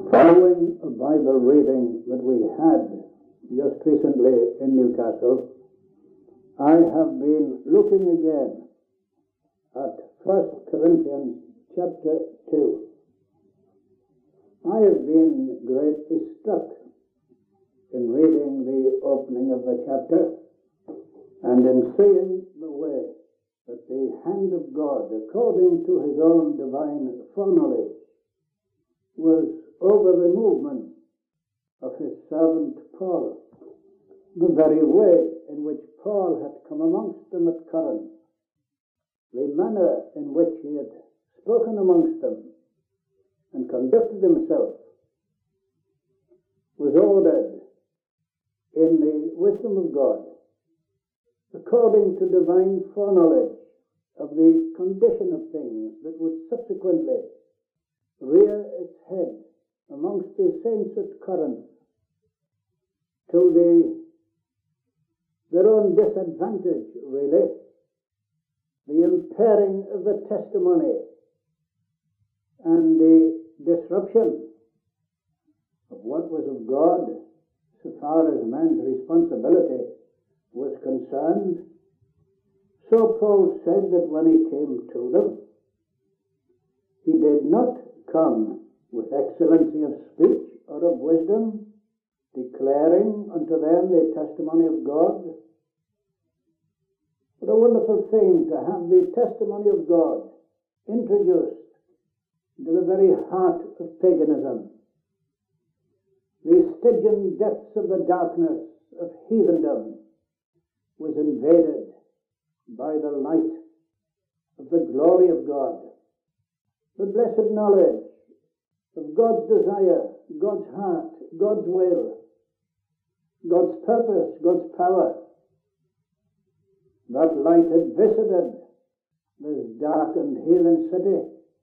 Following a Bible reading that we had just recently in Newcastle, I have been looking again at 1 Corinthians chapter 2. I have been greatly struck in reading the opening of the chapter and in seeing the way that the hand of God, according to his own divine foreknowledge, was over the movement of his servant Paul, the very way in which Paul had come amongst them at Corinth, the manner in which he had spoken amongst them and conducted himself was ordered in the wisdom of God, according to divine foreknowledge of the condition of things that would subsequently rear its head amongst the saints at Corinth to their own disadvantage, really, the impairing of the testimony and the disruption of what was of God so far as man's responsibility was concerned. So Paul said that when he came to them, he did not come with excellency of speech or of wisdom, declaring unto them the testimony of God. What a wonderful thing to have the testimony of God introduced into the very heart of paganism. The Stygian depths of the darkness of heathendom was invaded by the light of the glory of God. The blessed knowledge of God's desire, God's heart, God's will, God's purpose, God's power. That light had visited this dark and heathen city,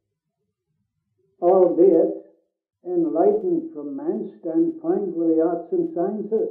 albeit enlightened from man's standpoint with the arts and sciences.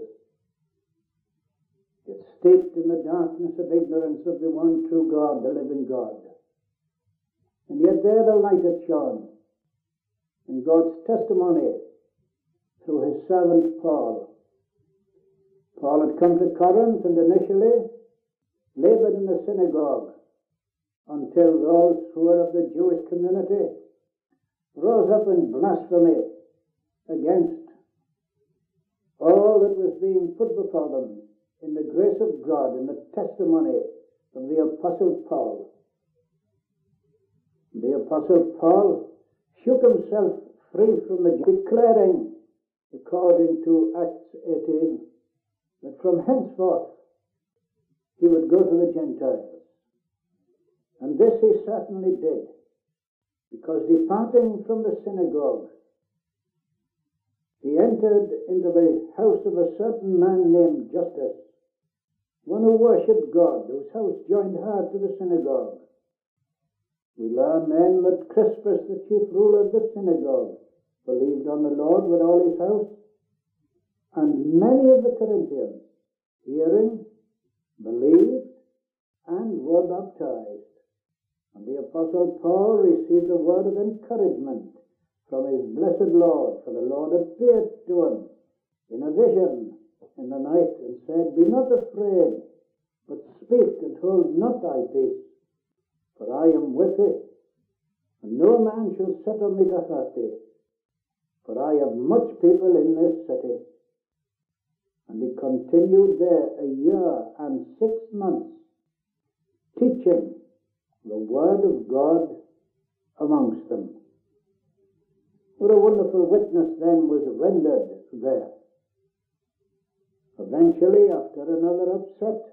It steeped in the darkness of ignorance of the one true God, the living God. And yet there the light had shone, and God's testimony through his servant Paul. Paul had come to Corinth and initially labored in the synagogue until those who were of the Jewish community rose up in blasphemy against all that was being put before them in the grace of God, in the testimony of the Apostle Paul. The Apostle Paul shook himself free from the declaring, according to Acts 18, that from henceforth he would go to the Gentiles. And this he certainly did, because departing from the synagogue, he entered into the house of a certain man named Justus, one who worshipped God, whose house joined hard to the synagogue. We learn then that Crispus, the chief ruler of the synagogue, believed on the Lord with all his house, and many of the Corinthians, hearing, believed, and were baptized. And the Apostle Paul received a word of encouragement from his blessed Lord, for the Lord appeared to him in a vision in the night and said, Be not afraid, but speak and hold not thy peace, for I am with thee, and no man shall set on me to hurt thee, for I have much people in this city. And he continued there 1 year and 6 months, teaching the word of God amongst them. What a wonderful witness then was rendered there. Eventually, after another upset,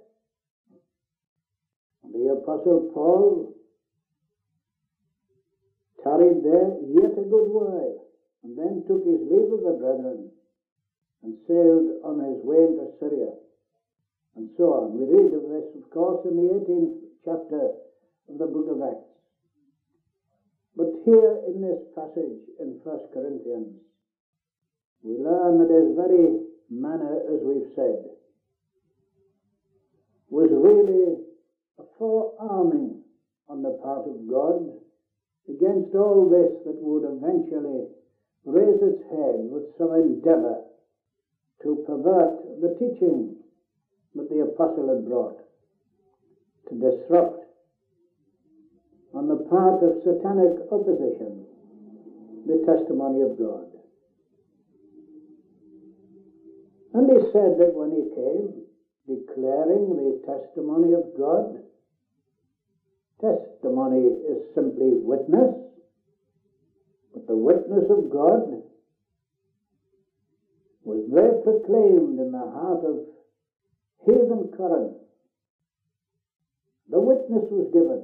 the Apostle Paul tarried there yet a good while, and then took his leave of the brethren and sailed on his way into Syria, and so on. We read of this, of course, in the 18th chapter of the book of Acts. But here in this passage in 1 Corinthians, we learn that his very manner, as we've said, was really a forearming on the part of God against all this that would eventually raise its head with some endeavor to pervert the teaching that the apostle had brought, to disrupt on the part of satanic opposition the testimony of God. And he said that when he came, declaring the testimony of God, testimony is simply witness, but the witness of God was there proclaimed in the heart of heathen Corinth. The witness was given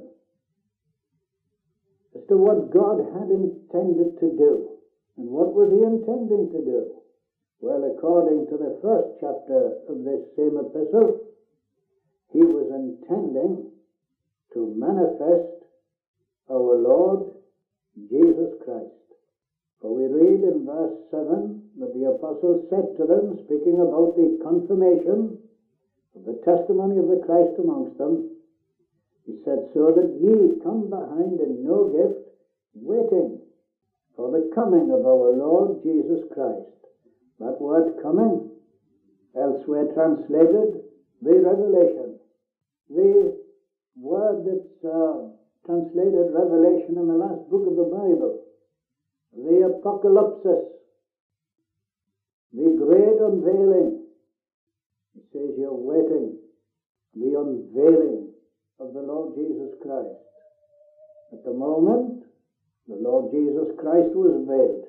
as to what God had intended to do. And what was he intending to do? Well, according to the first chapter of this same epistle, he was intending to manifest our Lord Jesus Christ. For we read in verse 7 that the apostle said to them, speaking about the confirmation of the testimony of the Christ amongst them, he said, so that ye come behind in no gift, waiting for the coming of our Lord Jesus Christ. That word coming, elsewhere translated, the revelation. The word that's translated revelation in the last book of the Bible. The apocalypsis. The great unveiling. It says you're waiting. The unveiling of the Lord Jesus Christ. At the moment, the Lord Jesus Christ was veiled.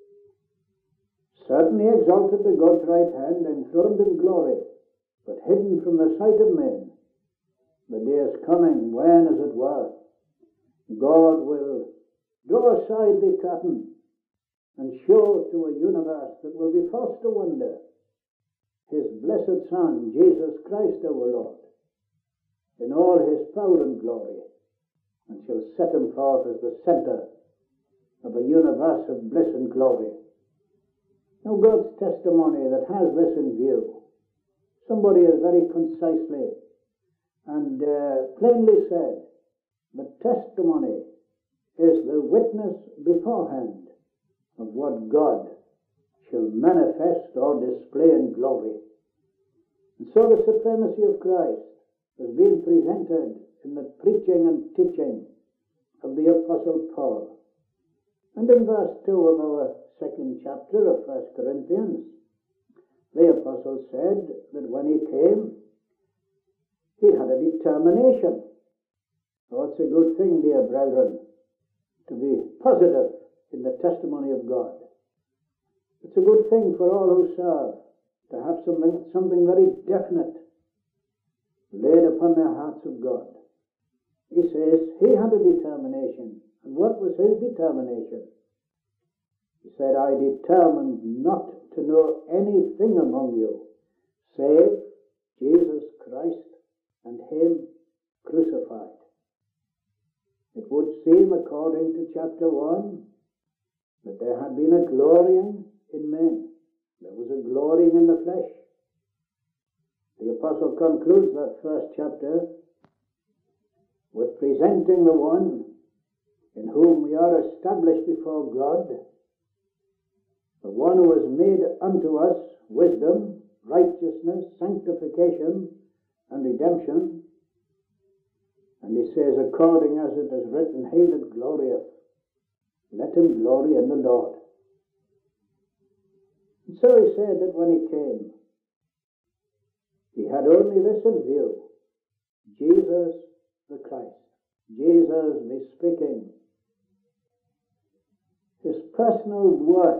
Certainly exalted to God's right hand, enthroned in glory, but hidden from the sight of men. The day is coming when, as it were, God will draw aside the curtain and show to a universe that will be forced to wonder his blessed Son, Jesus Christ our Lord, in all his power and glory, and shall set him forth as the center of a universe of bliss and glory. Now, God's testimony that has this in view, somebody has very concisely and plainly said, the testimony is the witness beforehand of what God shall manifest or display in glory. And so the supremacy of Christ has been presented in the preaching and teaching of the Apostle Paul. And in verse 2 of our second chapter of 1 Corinthians, the Apostle said that when he came, he had a determination. Oh, it's a good thing, dear brethren, to be positive in the testimony of God. It's a good thing for all who serve to have something very definite laid upon the hearts of God. He says he had a determination. And what was his determination? He said, I determined not to know anything among you save Jesus Christ and him crucified. It would seem, according to chapter 1, that there had been a glorying in men. There was a glorying in the flesh. The apostle concludes that first chapter with presenting the one in whom we are established before God, the one who has made unto us wisdom, righteousness, sanctification, and redemption. And he says, according as it is written, he that glorieth, let him glory in the Lord. And so he said that when he came, he had only this in view: Jesus the Christ, Jesus the speaking, his personal worth,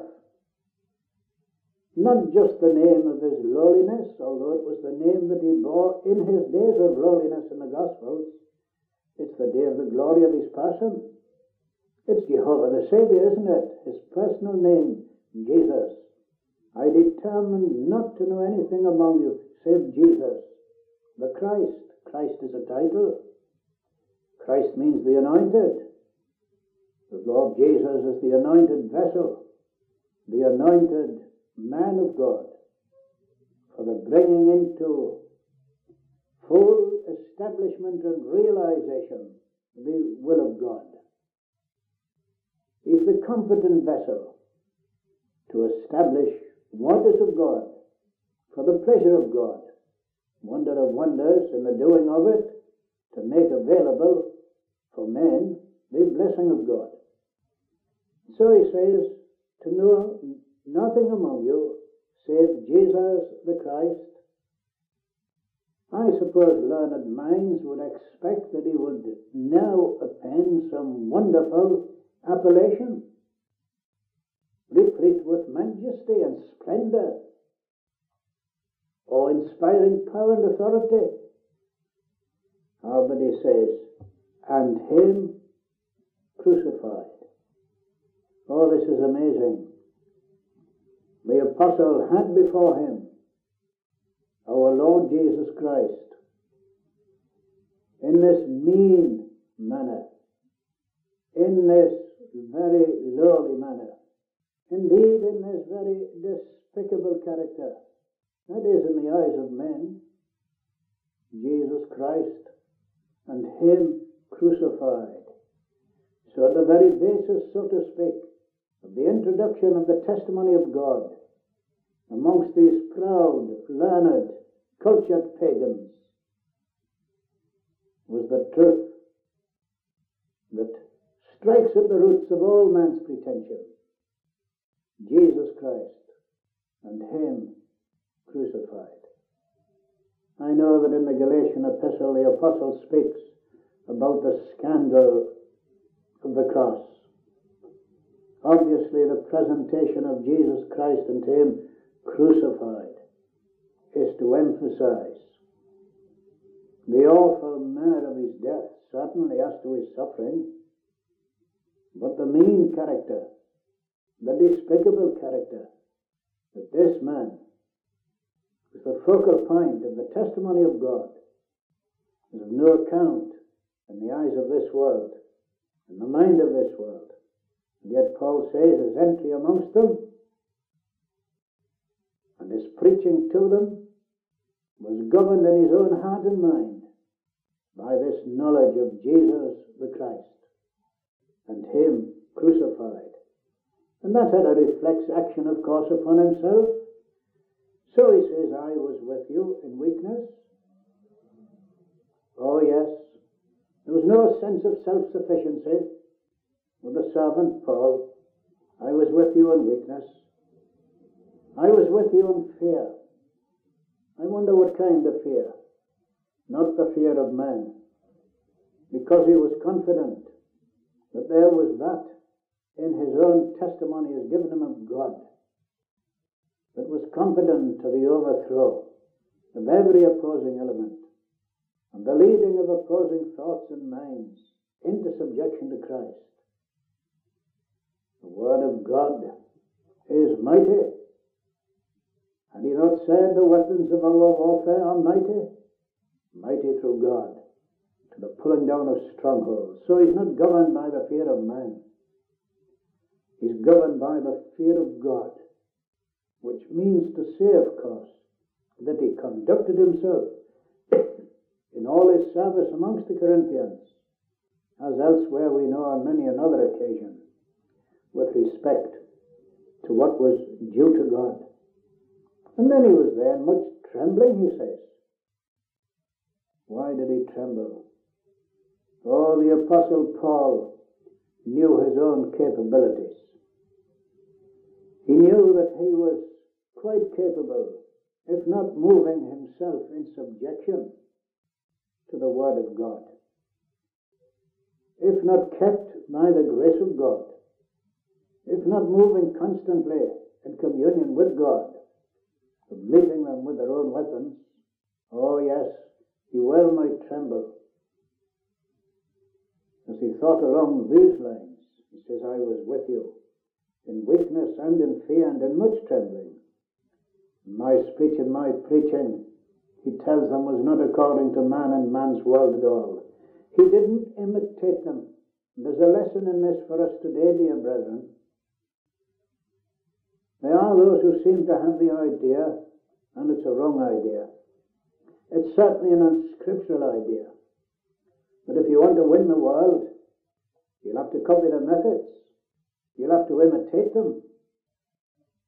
not just the name of his lowliness, although it was the name that he bore in his days of lowliness in the Gospels. It's the day of the glory of his person. It's Jehovah the Savior, isn't it? His personal name, Jesus. I determined not to know anything among you save Jesus, the Christ. Christ is a title. Christ means the anointed. The Lord Jesus is the anointed vessel, the anointed man of God, for the bringing into full establishment and realization the will of God. He's the competent vessel to establish wonders of God for the pleasure of God, wonder of wonders in the doing of it, to make available for men the blessing of God. So he says, to know nothing among you save Jesus the Christ. I suppose learned minds would expect that he would now append some wonderful appellation, replete with majesty and splendor, or inspiring power and authority. But he says, and him crucified. Oh, this is amazing. The apostle had before him our Lord Jesus Christ in this mean manner, in this very lowly manner, indeed in this very despicable character. That is, in the eyes of men, Jesus Christ and him crucified. So at the very basis, so to speak, of the introduction of the testimony of God amongst these proud, learned, cultured pagans was the truth that strikes at the roots of all man's pretension: Jesus Christ and him crucified. I know that in the Galatian epistle the apostle speaks about the scandal of the cross. Obviously, the presentation of Jesus Christ and him crucified is to emphasize the awful manner of his death, certainly as to his suffering, but the mean character, the despicable character, that this man is the focal point of the testimony of God, is of no account in the eyes of this world, in the mind of this world. And yet Paul says his entry amongst them and his preaching to them was governed in his own heart and mind by this knowledge of Jesus the Christ and him crucified. And that had a reflex action, of course, upon himself. So he says, I was with you in weakness. Oh yes, there was no sense of self-sufficiency with the servant Paul. I was with you in weakness. I was with you in fear. I wonder what kind of fear. Not the fear of man, because he was confident that there was that in his own testimony as given him of God that was competent to the overthrow of every opposing element and the leading of opposing thoughts and minds into subjection to Christ. The Word of God is mighty. Had he not said the weapons of our warfare are mighty? Mighty through God to the pulling down of strongholds. So he's not governed by the fear of man. He's governed by the fear of God, which means to say, of course, that he conducted himself in all his service amongst the Corinthians, as elsewhere we know on many another occasion, with respect to what was due to God. And then he was there, much trembling, he says. Why did he tremble? Oh, the Apostle Paul knew his own capabilities. He knew that he was quite capable, if not moving himself in subjection to the Word of God, if not kept by the grace of God, if not moving constantly in communion with God, of meeting them with their own weapons. Oh yes, he well might tremble. As he thought along these lines, he says, I was with you in weakness and in fear and in much trembling. My speech and my preaching, he tells them, was not according to man and man's world at all. He didn't imitate them. There's a lesson in this for us today, dear brethren. There are those who seem to have the idea, and it's a wrong idea. It's certainly an unscriptural idea. But if you want to win the world, you'll have to copy their methods. You'll have to imitate them.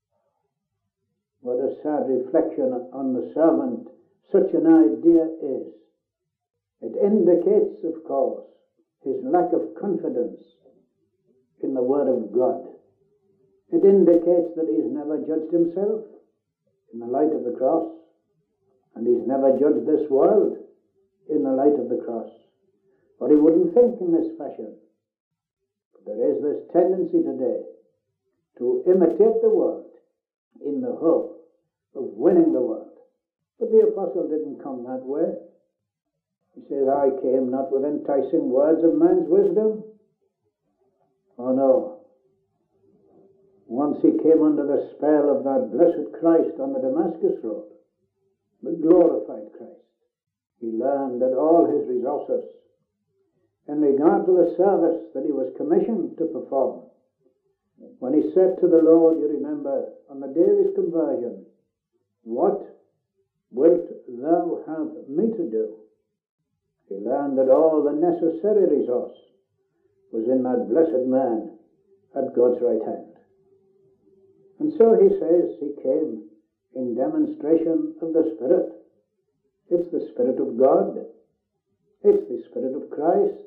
What a sad reflection on the servant such an idea is. It indicates, of course, his lack of confidence in the Word of God. It indicates that he's never judged himself in the light of the cross, and he's never judged this world in the light of the cross. Or he wouldn't think in this fashion. But there is this tendency today to imitate the world in the hope of winning the world. But the apostle didn't come that way. He says, I came not with enticing words of man's wisdom. Oh no. Once he came under the spell of that blessed Christ on the Damascus road, the glorified Christ, he learned that all his resources in regard to the service that he was commissioned to perform, when he said to the Lord, you remember, on the day of his conversion, what wilt thou have me to do? He learned that all the necessary resource was in that blessed man at God's right hand. And so he says he came in demonstration of the Spirit. It's the Spirit of God. It's the Spirit of Christ.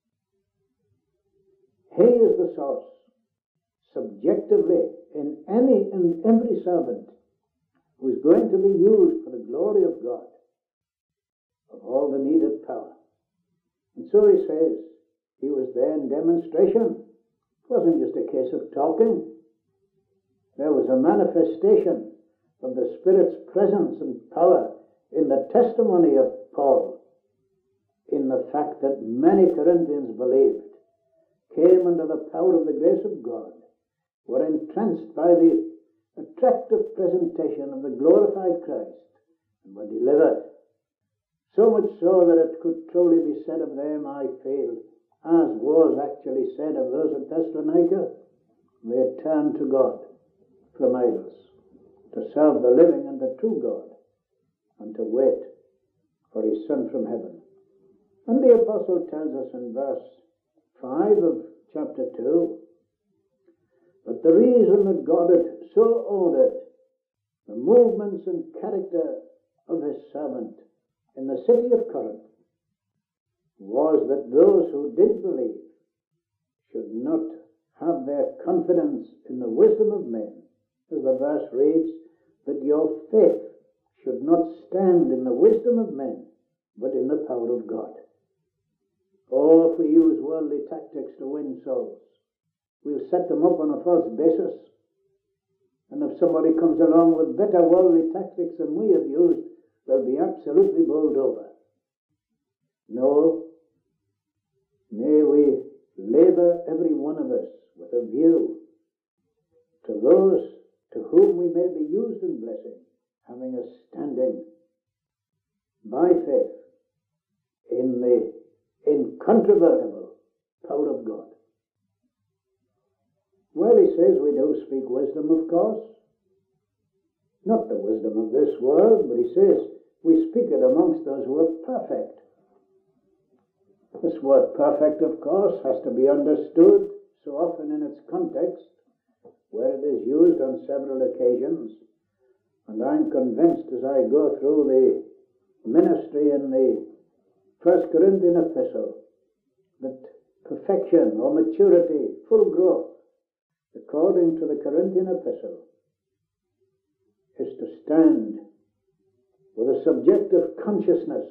He is the source, subjectively, in any and every servant who is going to be used for the glory of God, of all the needed power. And so he says, he was there in demonstration. It wasn't just a case of talking. There was a manifestation of the Spirit's presence and power in the testimony of Paul, in the fact that many Corinthians believed, came under the power of the grace of God, were entranced by the attractive presentation of the glorified Christ, and were delivered. So much so that it could truly be said of them, I feel, as was actually said of those at Thessalonica, they had turned to God from idols, to serve the living and the true God, and to wait for his Son from heaven. And the apostle tells us in verse 5 of chapter 2, but the reason that God had so ordered the movements and character of his servant in the city of Corinth was that those who did believe should not have their confidence in the wisdom of men, as the verse reads, that your faith should not stand in the wisdom of men, but in the power of God. Oh, if we use worldly tactics to win souls, we'll set them up on a false basis. And if somebody comes along with better worldly tactics than we have used, they'll be absolutely bowled over. No, may we labor, every one of us, with a view to those to whom we may be used in blessing, having a standing by faith in the incontrovertible power of God. Well, he says we do speak wisdom, of course. Not the wisdom of this world, but he says we speak it amongst those who are perfect. This word perfect, of course, has to be understood so often in its context, where it is used on several occasions. And I'm convinced as I go through the ministry in the 1 Corinthian epistle that perfection or maturity, full growth, according to the Corinthian epistle, is to stand with a subjective consciousness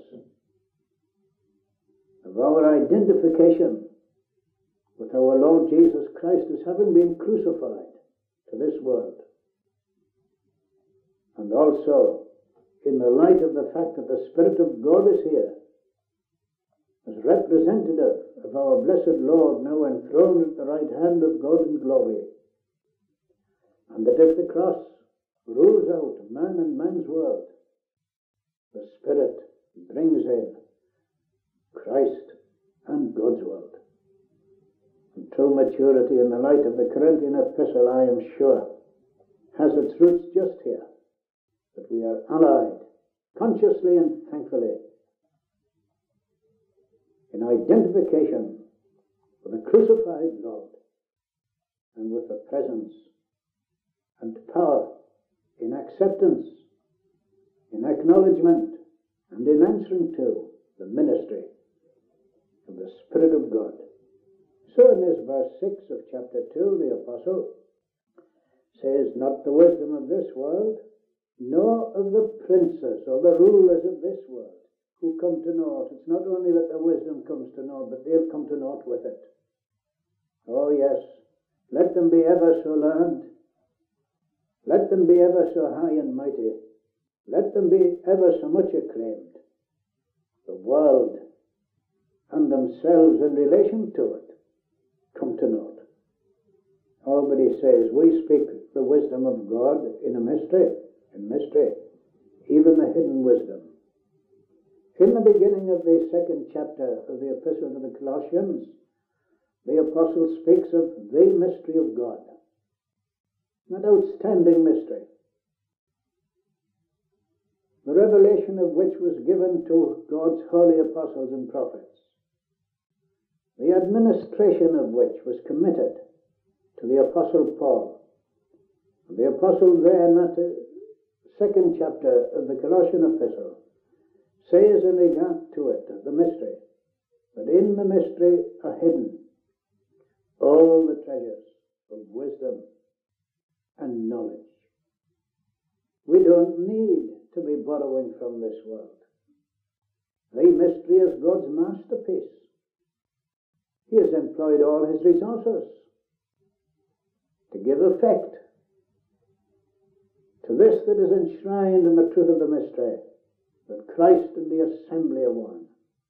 of our identification with our Lord Jesus Christ as having been crucified to this world. And also in the light of the fact that the Spirit of God is here as representative of our blessed Lord, now enthroned at the right hand of God in glory. And that if the cross rules out man and man's world, the Spirit brings in Christ and God's world. And true maturity in the light of the Corinthian epistle, I am sure, has its roots just here, that we are allied, consciously and thankfully, in identification with the crucified Lord and with the presence and power in acceptance, in acknowledgement, and in answering to the ministry of the Spirit of God. So in this verse 6 of chapter 2, the apostle says, not the wisdom of this world, nor of the princes or the rulers of this world who come to naught. It's not only that their wisdom comes to naught, but they'll come to naught with it. Oh yes, let them be ever so learned. Let them be ever so high and mighty. Let them be ever so much acclaimed. The world and themselves in relation to it come to naught. Oh, but he says, we speak the wisdom of God in mystery, even the hidden wisdom. In the beginning of the second chapter of the Epistle to the Colossians, the apostle speaks of the mystery of God, that outstanding mystery, the revelation of which was given to God's holy apostles and prophets, the administration of which was committed to the apostle Paul. And the apostle there in that second chapter of the Colossian epistle says in regard to it, the mystery, that in the mystery are hidden all the treasures of wisdom and knowledge. We don't need to be borrowing from this world. The mystery is God's masterpiece. He has employed all his resources to give effect to this that is enshrined in the truth of the mystery, that Christ and the assembly are one.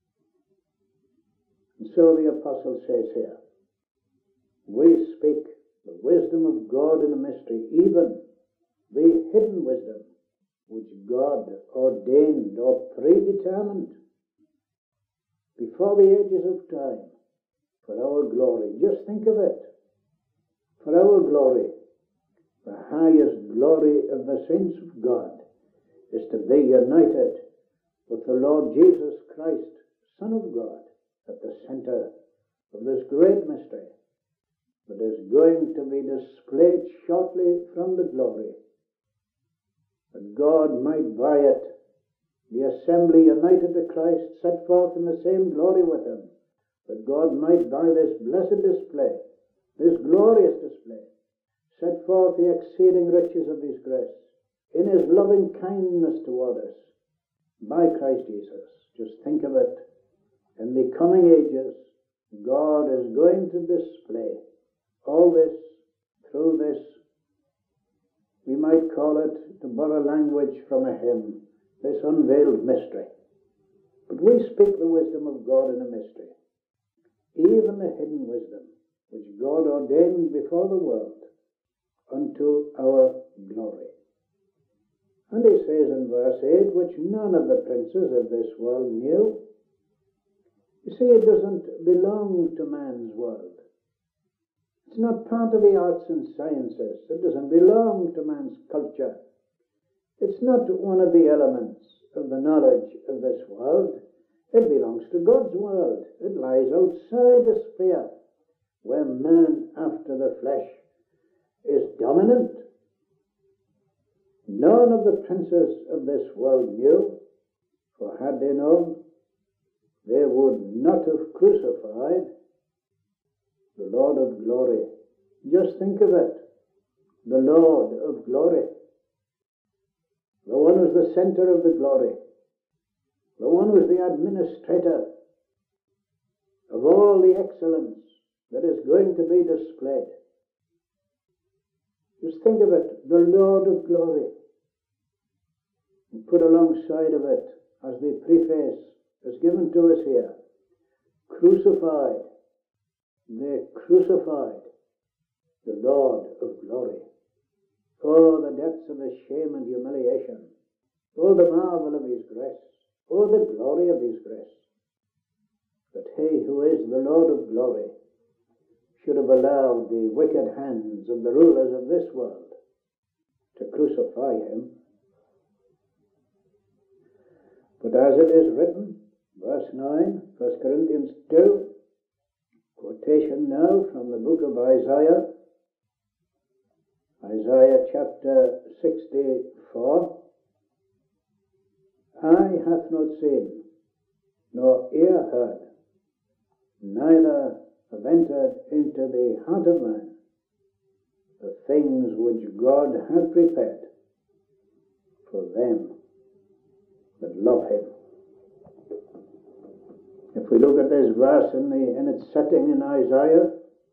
And so the apostle says here, we speak the wisdom of God in the mystery, even the hidden wisdom which God ordained or predetermined before the ages of time for our glory. Just think of it. For our glory, the highest glory of the saints of God is to be united with the Lord Jesus Christ, Son of God, at the center of this great mystery that is going to be displayed shortly from the glory, that God might by it, the assembly united to Christ, set forth in the same glory with him, that God might by this blessed display, this glorious display, set forth the exceeding riches of his grace in his loving kindness toward us by Christ Jesus. Just think of it. In the coming ages, God is going to display all this through this, we might call it, to borrow language from a hymn, this unveiled mystery. But we speak the wisdom of God in a mystery, even the hidden wisdom which God ordained before the world unto our glory. And he says in verse 8, which none of the princes of this world knew. You see, it doesn't belong to man's world. It's not part of the arts and sciences. It doesn't belong to man's culture. It's not one of the elements of the knowledge of this world. It belongs to God's world. It lies outside the sphere where man after the flesh is dominant. None of the princes of this world knew, for had they known, they would not have crucified the Lord of glory. Just think of it. The Lord of glory. The one who's the center of the glory. The one who's the administrator of all the excellence that is going to be displayed. Just think of it. The Lord of glory. And put alongside of it, as the preface is given to us here, crucified. They crucified the Lord of glory. Oh, the depths of his shame and humiliation. Oh, the marvel of his grace. Oh, the glory of his grace. That he who is the Lord of glory should have allowed the wicked hands of the rulers of this world to crucify him. But as it is written, verse 9, 1 Corinthians 2, quotation now from the book of Isaiah, Isaiah chapter 64, eye hath not seen, nor ear heard, neither have entered into the heart of man the things which God hath prepared for them that love him. If we look at this verse in its setting in Isaiah,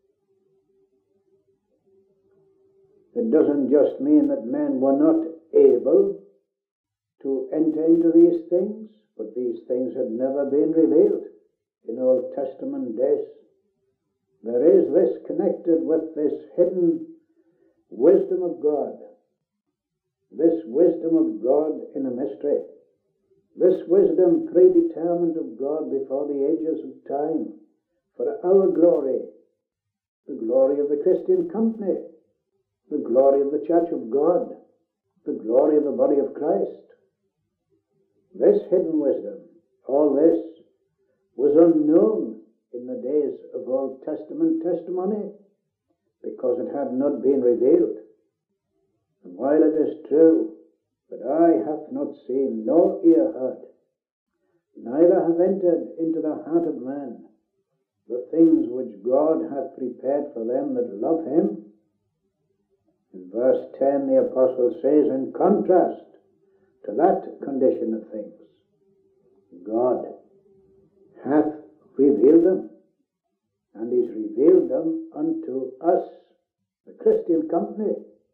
it doesn't just mean that men were not able to enter into these things, but these things had never been revealed in Old Testament days. There is this connected with this hidden wisdom of God, this wisdom of God in a mystery, this wisdom predetermined of God before the ages of time for our glory, the glory of the Christian company, the glory of the Church of God, the glory of the body of Christ. This hidden wisdom, all this, was unknown in the days of Old Testament testimony because it had not been revealed. And while it is true that eye hath not seen, nor ear heard, neither have entered into the heart of man the things which God hath prepared for them that love him, in verse 10 the apostle says, in contrast to that condition of things, God hath revealed them, and he's revealed them unto us, the Christian company.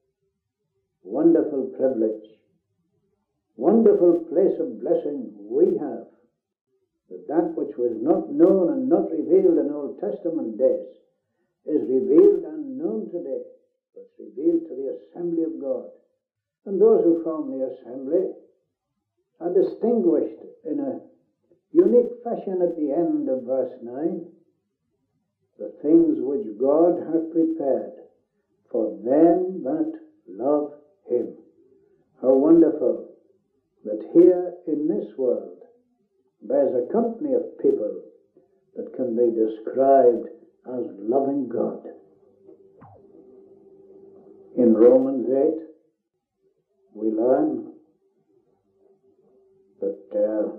Wonderful privilege, wonderful place of blessing we have, that which was not known and not revealed in Old Testament days is revealed and known today. It's revealed to the assembly of God. And those who form the assembly are distinguished in a unique fashion at the end of verse 9. The things which God hath prepared for them that love him. How wonderful that here in this world there's a company of people that can be described as loving God. In Romans 8, we learn that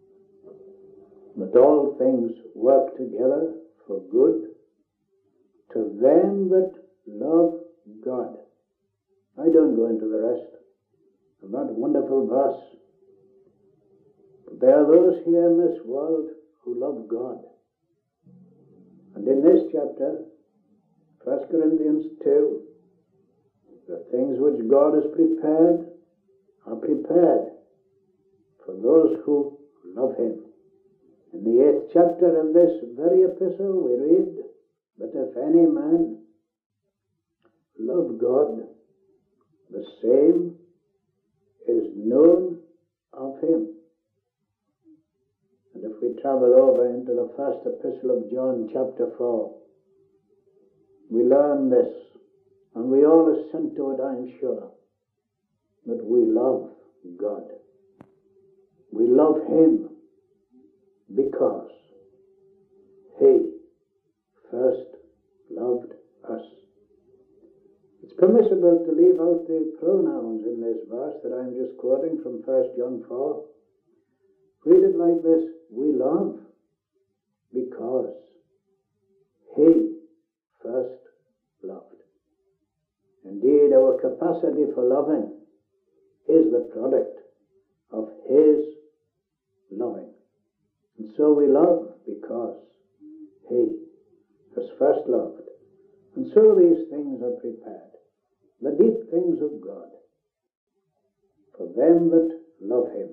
all things work together for good to them that love God. I don't go into the rest of that wonderful verse. But there are those here in this world who love God. And in this chapter, 1 Corinthians 2, the things which God has prepared are prepared for those who love him. In the 8th chapter of this very epistle we read that if any man love God, the same is known of him. And if we travel over into the first epistle of John chapter 4, we learn this, and we all assent to it, I'm sure, that we love God. We love him because he first loved us. It's permissible to leave out the pronouns in this verse that I'm just quoting from 1 John 4. Read it like this: we love because he first loved. Indeed, our capacity for loving is the product of his loving. And so we love because he has first loved. And so these things are prepared, the deep things of God, for them that love him.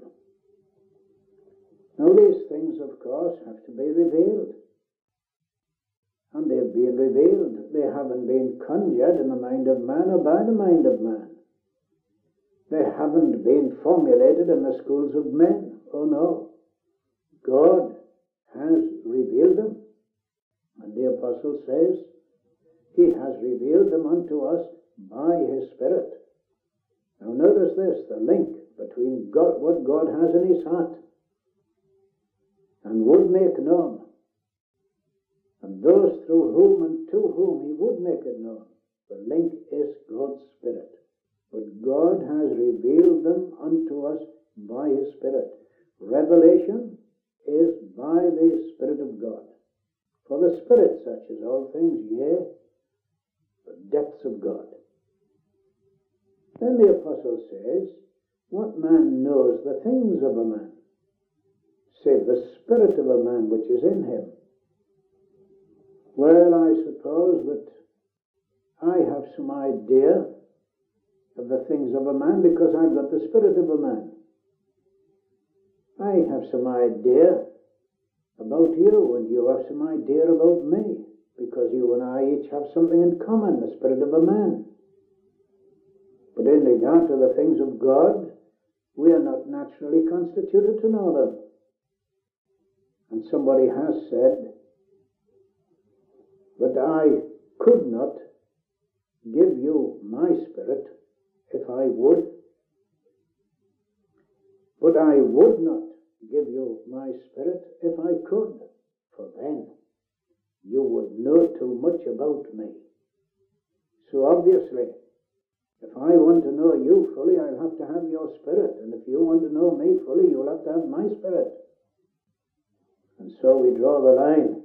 Now these things, of course, have to be revealed. And they've been revealed. They haven't been conjured in the mind of man or by the mind of man. They haven't been formulated in the schools of men. Oh no. God has revealed them. And the apostle says, he has revealed them unto us by his Spirit. Now notice this, the link between God, what God has in his heart and would make known, and those through whom and to whom he would make it known, The link is God's Spirit. But God has revealed them unto us by His Spirit. Revelation is by the Spirit of God. For the Spirit searches all things, yea, the depths of God. Then the Apostle says, what man knows the things of a man, save the spirit of a man which is in him? Well, I suppose that I have some idea of the things of a man because I've got the spirit of a man. I have some idea about you, and you have some idea about me, because you and I each have something in common, the spirit of a man. But in regard to the things of God, we are not naturally constituted to know them. And somebody has said that I could not give you my spirit if I would, but I would not give you my spirit if I could, for then you would know too much about me. So obviously, if I want to know you fully, I'll have to have your spirit, and if you want to know me fully, you'll have to have my spirit. And so we draw the line.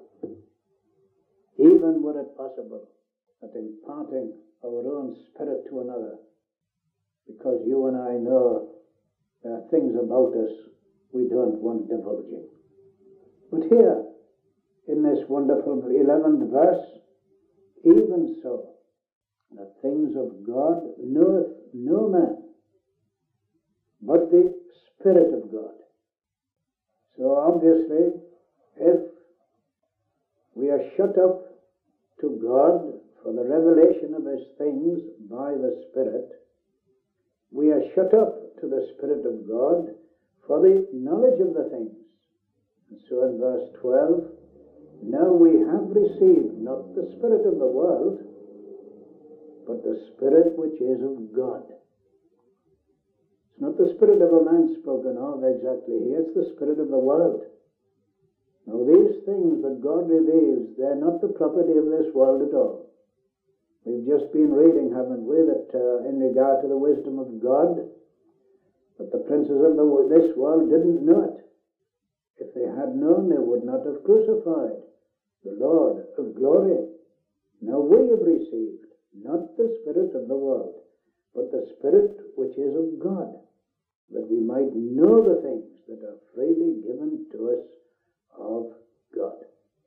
Even were it possible that imparting our own spirit to another, because you and I know there are things about us we don't want divulging. But here, in this wonderful 11th verse, even so, the things of God knoweth no man, but the Spirit of God. So obviously, if we are shut up to God for the revelation of His things by the Spirit, we are shut up to the Spirit of God for the knowledge of the things. And so in verse 12, now we have received not the spirit of the world, but the Spirit which is of God. It's not the spirit of a man spoken of exactly here, it's the spirit of the world. Now these things that God reveals, they're not the property of this world at all. We've just been reading, haven't we, that in regard to the wisdom of God, that the princes of this world didn't know it. If they had known, they would not have crucified the Lord of glory. Now we have received not the spirit of the world, but the Spirit which is of God, that we might know the things that are freely given to us of God.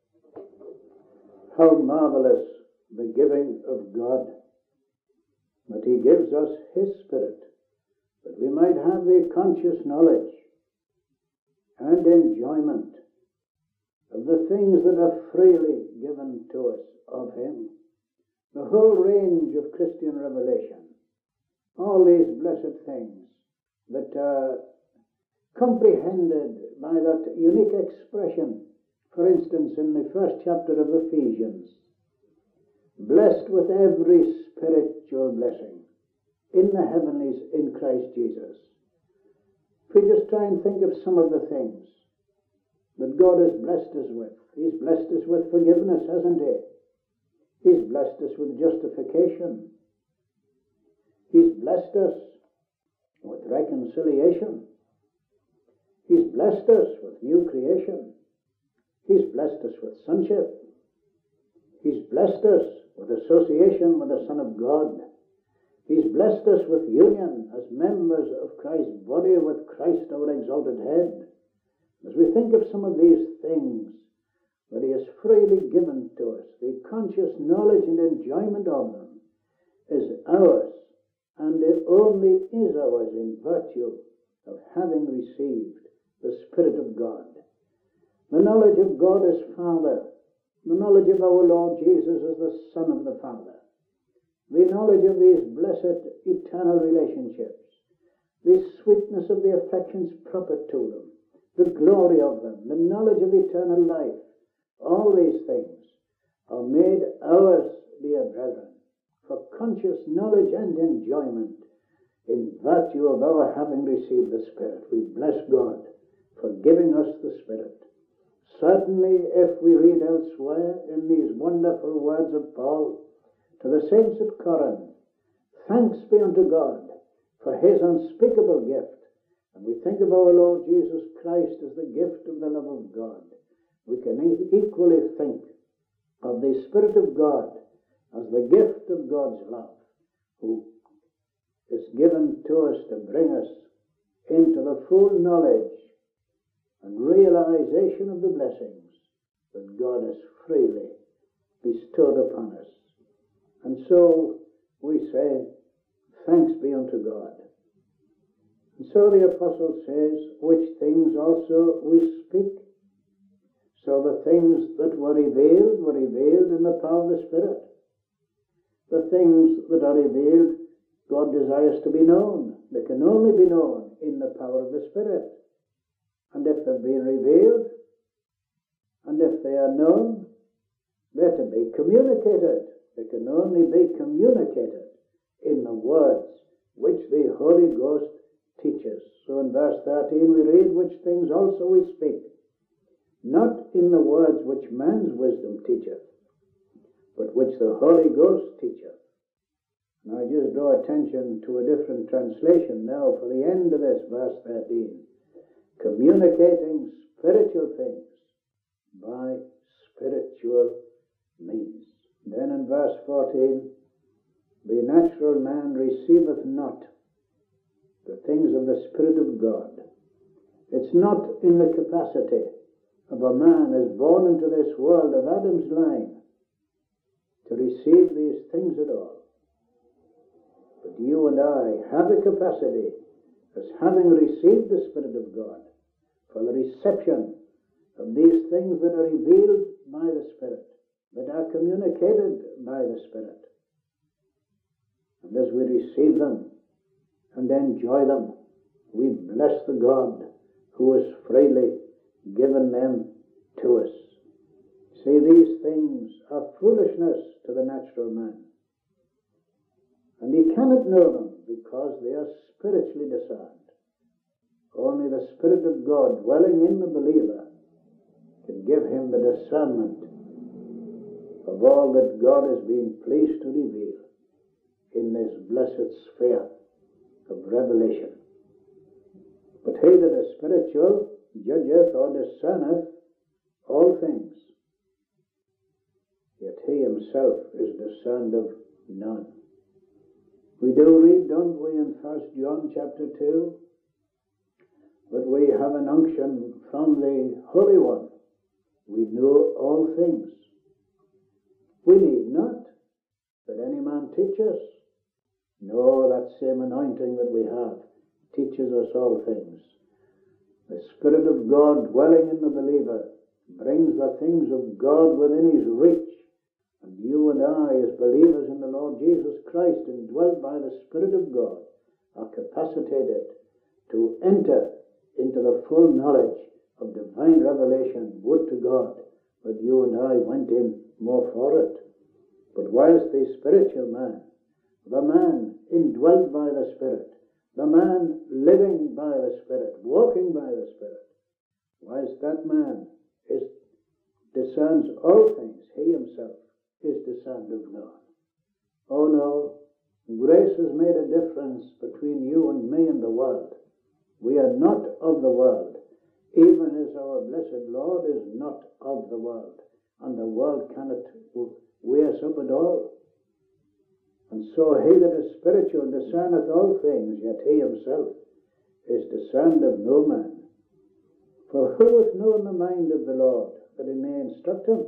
How marvelous the giving of God, that He gives us His Spirit, that we might have the conscious knowledge and enjoyment of the things that are freely given to us of Him. The whole range of Christian revelation, all these blessed things that are comprehended by that unique expression, for instance, in the first chapter of Ephesians, blessed with every spiritual blessing in the heavenlies in Christ Jesus. If we just try and think of some of the things that God has blessed us with, He's blessed us with forgiveness, hasn't He? He's blessed us with justification. He's blessed us with reconciliation. He's blessed us with new creation. He's blessed us with sonship. He's blessed us with association with the Son of God. He's blessed us with union as members of Christ's body with Christ our exalted head. As we think of some of these things that He has freely given to us, the conscious knowledge and enjoyment of them is ours, and it only is ours in virtue of having received the Spirit of God. The knowledge of God as Father, the knowledge of our Lord Jesus as the Son of the Father, the knowledge of these blessed eternal relationships, the sweetness of the affections proper to them, the glory of them, the knowledge of eternal life, all these things are made ours, dear brethren, for conscious knowledge and enjoyment in virtue of our having received the Spirit. We bless God for giving us the Spirit. Certainly, if we read elsewhere in these wonderful words of Paul to the saints at Corinth, thanks be unto God for his unspeakable gift. And we think of our Lord Jesus Christ as the gift of the love of God. We can equally think of the Spirit of God as the gift of God's love, who is given to us to bring us into the full knowledge and realization of the blessings that God has freely bestowed upon us. And so we say, thanks be unto God. And so the apostle says, which things also we speak. So the things that were revealed in the power of the Spirit. The things that are revealed, God desires to be known. They can only be known in the power of the Spirit. And if they've been revealed, and if they are known, they're to be communicated. They can only be communicated in the words which the Holy Ghost teaches. So in verse 13 we read, which things also we speak, not in the words which man's wisdom teacheth, but which the Holy Ghost teacheth. Now I just draw attention to a different translation now for the end of this, verse 13. Communicating spiritual things by spiritual means. Then in verse 14, the natural man receiveth not the things of the Spirit of God. It's not in the capacity of a man as born into this world of Adam's line to receive these things at all. But you and I have a capacity as having received the Spirit of God for the reception of these things that are revealed by the Spirit, that are communicated by the Spirit. And as we receive them and enjoy them, we bless the God who has freely given them to us. See, these things are foolishness to the natural man. And he cannot know them because they are spiritually discerned. Only the Spirit of God dwelling in the believer can give him the discernment of all that God has been pleased to reveal in this blessed sphere of revelation. But he that is spiritual judgeth or discerneth all things, yet he himself is discerned of none. We do read, don't we, in 1 John chapter 2, that we have an unction from the Holy One. We know all things. We need not that any man teach us. No, that same anointing that we have teaches us all things. The Spirit of God dwelling in the believer brings the things of God within his reach. And you and I, as believers in the Lord Jesus Christ, indwelt by the Spirit of God, are capacitated to enter into the full knowledge of divine revelation. Would to God that you and I went in more for it. But whilst the spiritual man, the man indwelt by the Spirit, the man living by the Spirit, walking by the Spirit, whilst that man discerns all things, he himself is discerned of none. Oh no, grace has made a difference between you and me and the world. We are not of the world, even as our blessed Lord is not of the world, and the world cannot wear us up at all. And so he that is spiritual discerneth all things, yet he himself is discerned of no man. For who hath known the mind of the Lord, that he may instruct him?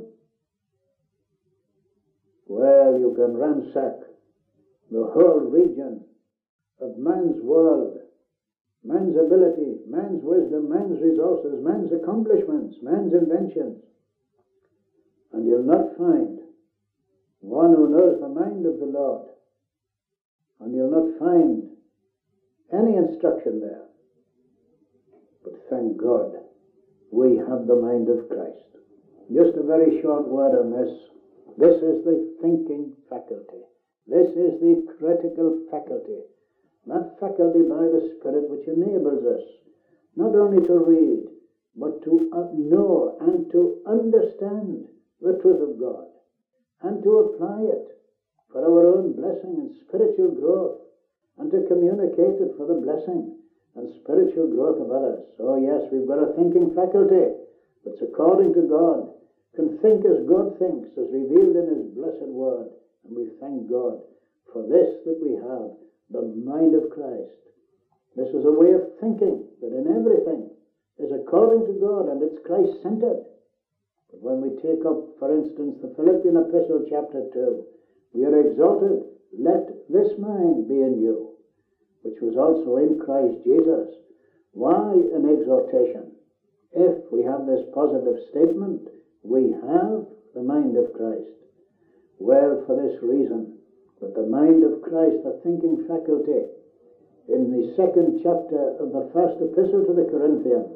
Well, you can ransack the whole region of man's world, man's ability, man's wisdom, man's resources, man's accomplishments, man's inventions, and you'll not find one who knows the mind of the Lord, and you'll not find any instruction there. But thank God, we have the mind of Christ. Just a very short word on this. This is the thinking faculty. This is the critical faculty. That faculty by the Spirit which enables us not only to read, but to know and to understand the truth of God and to apply it for our own blessing and spiritual growth, and to communicate it for the blessing and spiritual growth of others. Oh yes, we've got a thinking faculty that's according to God, can think as God thinks, as revealed in His blessed word. And we thank God for this, that we have the mind of Christ. This is a way of thinking that in everything is according to God and it's Christ-centered. But when we take up, for instance, the Philippian Epistle chapter 2, we are exhorted, let this mind be in you, which was also in Christ Jesus. Why an exhortation? If we have this positive statement, we have the mind of Christ. Well, for this reason, that the mind of Christ, the thinking faculty, in the 2nd chapter of the 1st epistle to the Corinthians,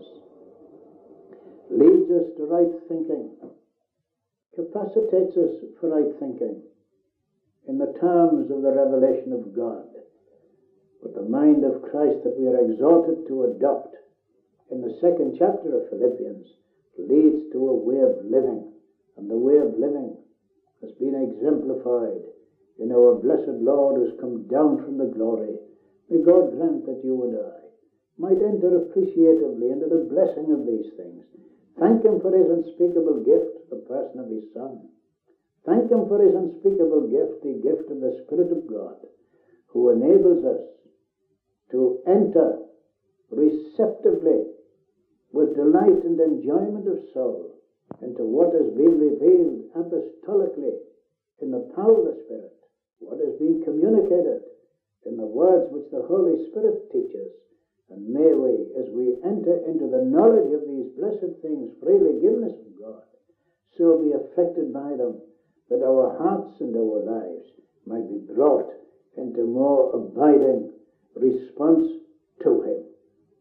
leads us to right thinking, capacitates us for right thinking in the terms of the revelation of God. But the mind of Christ that we are exhorted to adopt in the 2nd chapter of Philippians leads to a way of living, and the way of living has been exemplified in our blessed Lord who's come down from the glory. May God grant that you and I might enter appreciatively into the blessing of these things. Thank Him for His unspeakable gift, the person of His Son. Thank Him for His unspeakable gift, the gift of the Spirit of God, who enables us to enter receptively with delight and enjoyment of soul into what has been revealed apostolically in the power of the Spirit, what has been communicated in the words which the Holy Spirit teaches. And may we, as we enter into the knowledge of these blessed things freely given us from God, so be affected by them that our hearts and our lives might be brought into more abiding response